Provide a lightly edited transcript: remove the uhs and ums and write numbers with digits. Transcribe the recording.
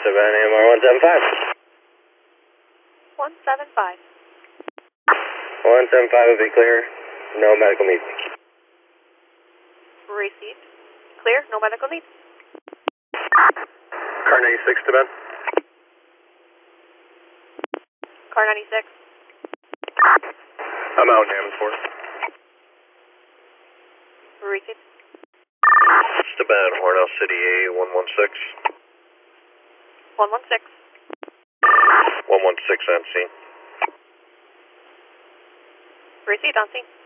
Savannah AMR 175. 175. 175 will be clear. No medical needs. Received. Clear, no medical needs. Car 96 to Ben. Car 96. I'm out in Hammondsport. Received. To Ben, Hornell City A 116. 116. 116 on scene. Received on scene.